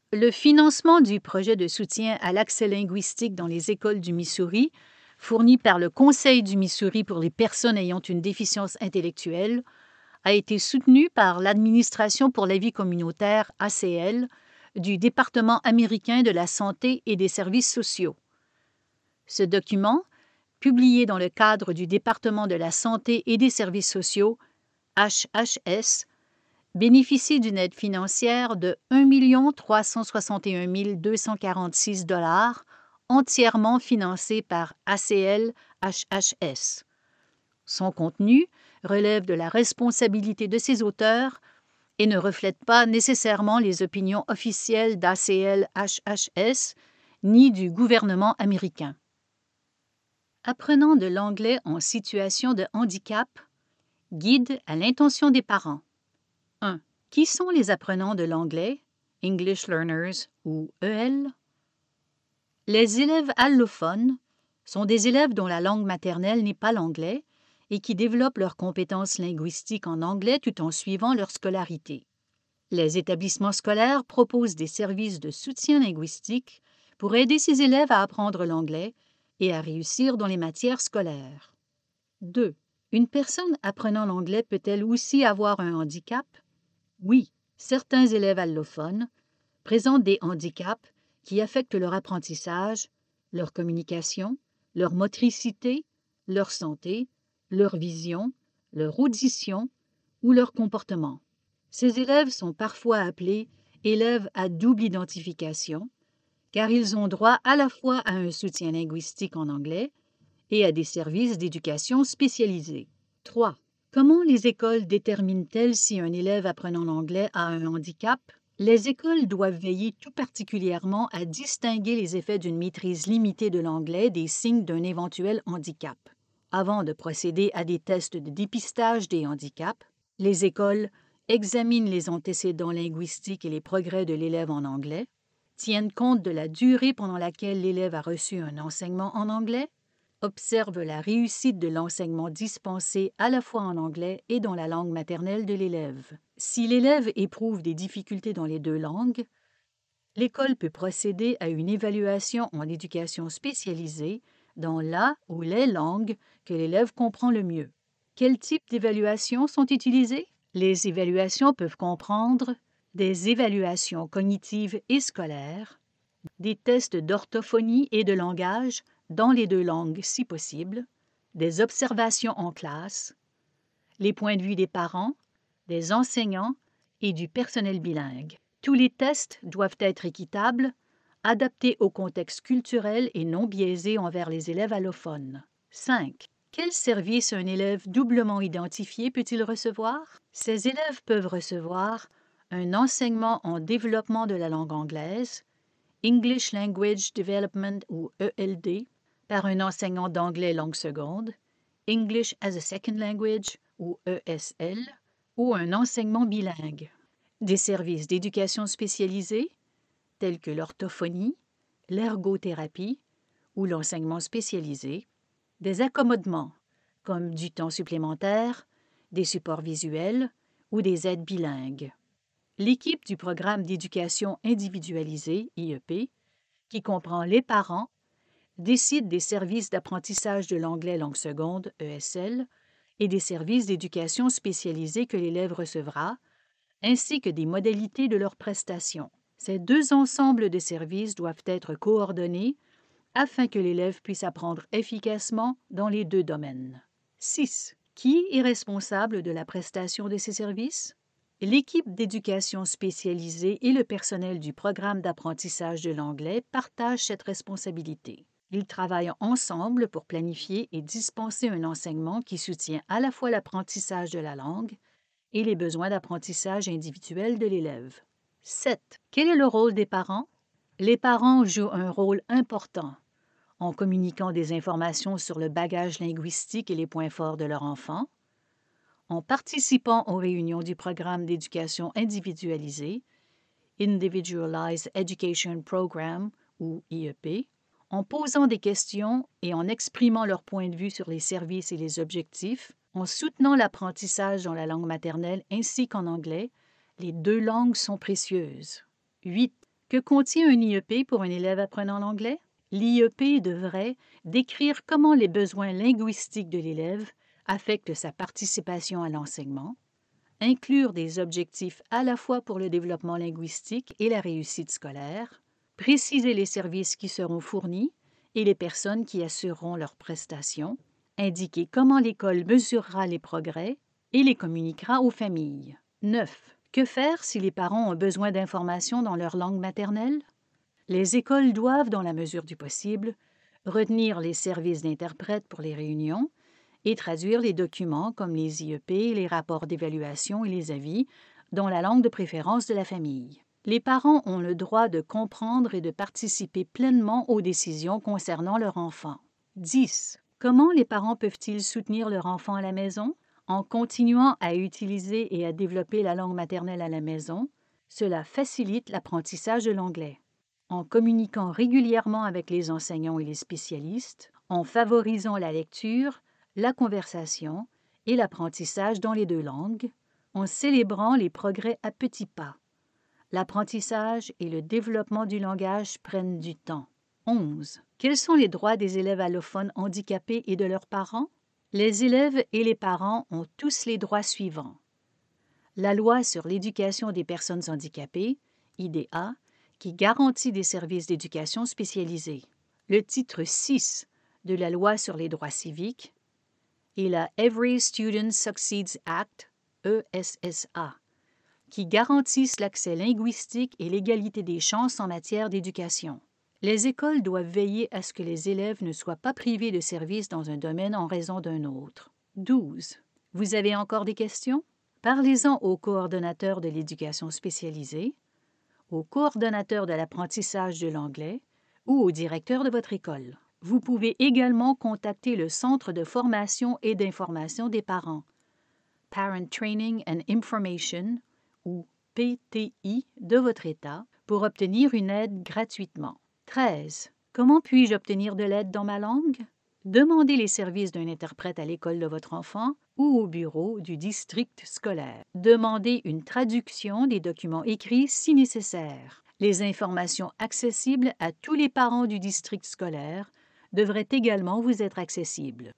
Le financement du projet de soutien à l'accès linguistique dans les écoles du Missouri, fourni par le Conseil du Missouri pour les personnes ayant une déficience intellectuelle, a été soutenu par l'Administration pour la vie communautaire, ACL, du Département américain de la santé et des services sociaux. Ce document, publié dans le cadre du Département de la santé et des services sociaux, HHS, bénéficie d'une aide financière de 1 361 246 $, entièrement financée par ACL-HHS. Son contenu relève de la responsabilité de ses auteurs et ne reflète pas nécessairement les opinions officielles d'ACL-HHS ni du gouvernement américain. Apprenant de l'anglais en situation de handicap, guide à l'intention des parents. 1. Qui sont les apprenants de l'anglais, English Learners ou EL? Les élèves allophones sont des élèves dont la langue maternelle n'est pas l'anglais et qui développent leurs compétences linguistiques en anglais tout en suivant leur scolarité. Les établissements scolaires proposent des services de soutien linguistique pour aider ces élèves à apprendre l'anglais et à réussir dans les matières scolaires. 2. Une personne apprenant l'anglais peut-elle aussi avoir un handicap? Oui, certains élèves allophones présentent des handicaps qui affectent leur apprentissage, leur communication, leur motricité, leur santé, leur vision, leur audition ou leur comportement. Ces élèves sont parfois appelés élèves à double identification, car ils ont droit à la fois à un soutien linguistique en anglais et à des services d'éducation spécialisés. 3. Comment les écoles déterminent-elles si un élève apprenant l'anglais a un handicap? Les écoles doivent veiller tout particulièrement à distinguer les effets d'une maîtrise limitée de l'anglais des signes d'un éventuel handicap. Avant de procéder à des tests de dépistage des handicaps, les écoles examinent les antécédents linguistiques et les progrès de l'élève en anglais, tiennent compte de la durée pendant laquelle l'élève a reçu un enseignement en anglais, observent la réussite de l'enseignement dispensé à la fois en anglais et dans la langue maternelle de l'élève. Si l'élève éprouve des difficultés dans les deux langues, l'école peut procéder à une évaluation en éducation spécialisée dans la ou les langues que l'élève comprend le mieux. Quels types d'évaluations sont utilisées? Les évaluations peuvent comprendre des évaluations cognitives et scolaires, des tests d'orthophonie et de langage dans les deux langues si possible, des observations en classe, les points de vue des parents, des enseignants et du personnel bilingue. Tous les tests doivent être équitables, adaptés au contexte culturel et non biaisés envers les élèves allophones. 5. Quel service un élève doublement identifié peut-il recevoir? Ces élèves peuvent recevoir un enseignement en développement de la langue anglaise, English Language Development ou ELD, par un enseignant d'anglais langue seconde, English as a Second Language ou ESL, ou un enseignement bilingue. Des services d'éducation spécialisés, tels que l'orthophonie, l'ergothérapie ou l'enseignement spécialisé, des accommodements, comme du temps supplémentaire, des supports visuels ou des aides bilingues. L'équipe du programme d'éducation individualisée, IEP, qui comprend les parents, décide des services d'apprentissage de l'anglais langue seconde, ESL, et des services d'éducation spécialisés que l'élève recevra, ainsi que des modalités de leurs prestations. Ces deux ensembles de services doivent être coordonnés afin que l'élève puisse apprendre efficacement dans les deux domaines. 6. Qui est responsable de la prestation de ces services? L'équipe d'éducation spécialisée et le personnel du programme d'apprentissage de l'anglais partagent cette responsabilité. Ils travaillent ensemble pour planifier et dispenser un enseignement qui soutient à la fois l'apprentissage de la langue et les besoins d'apprentissage individuels de l'élève. 7. Quel est le rôle des parents? Les parents jouent un rôle important en communiquant des informations sur le bagage linguistique et les points forts de leur enfant, en participant aux réunions du programme d'éducation individualisée, Individualized Education Program ou IEP, en posant des questions et en exprimant leur point de vue sur les services et les objectifs, en soutenant l'apprentissage dans la langue maternelle ainsi qu'en anglais. Les deux langues sont précieuses. 8. Que contient un IEP pour un élève apprenant l'anglais? L'IEP devrait décrire comment les besoins linguistiques de l'élève affectent sa participation à l'enseignement, inclure des objectifs à la fois pour le développement linguistique et la réussite scolaire, préciser les services qui seront fournis et les personnes qui assureront leurs prestations, indiquer comment l'école mesurera les progrès et les communiquera aux familles. 9. Que faire si les parents ont besoin d'informations dans leur langue maternelle? Les écoles doivent, dans la mesure du possible, retenir les services d'interprète pour les réunions et traduire les documents comme les IEP, les rapports d'évaluation et les avis dans la langue de préférence de la famille. Les parents ont le droit de comprendre et de participer pleinement aux décisions concernant leur enfant. 10. Comment les parents peuvent-ils soutenir leur enfant à la maison? En continuant à utiliser et à développer la langue maternelle à la maison, cela facilite l'apprentissage de l'anglais. En communiquant régulièrement avec les enseignants et les spécialistes, en favorisant la lecture, la conversation et l'apprentissage dans les deux langues, en célébrant les progrès à petits pas. L'apprentissage et le développement du langage prennent du temps. 11. Quels sont les droits des élèves allophones handicapés et de leurs parents? Les élèves et les parents ont tous les droits suivants. La loi sur l'éducation des personnes handicapées, IDEA, qui garantit des services d'éducation spécialisés. Le titre 6 de la loi sur les droits civiques et la Every Student Succeeds Act, ESSA, qui garantissent l'accès linguistique et l'égalité des chances en matière d'éducation. Les écoles doivent veiller à ce que les élèves ne soient pas privés de services dans un domaine en raison d'un autre. 12. Vous avez encore des questions? Parlez-en au coordonnateur de l'éducation spécialisée, au coordonnateur de l'apprentissage de l'anglais ou au directeur de votre école. Vous pouvez également contacter le Centre de formation et d'information des parents, Parent Training and Information, ou PTI, de votre État, pour obtenir une aide gratuitement. 13. Comment puis-je obtenir de l'aide dans ma langue? Demandez les services d'un interprète à l'école de votre enfant ou au bureau du district scolaire. Demandez une traduction des documents écrits si nécessaire. Les informations accessibles à tous les parents du district scolaire devraient également vous être accessibles.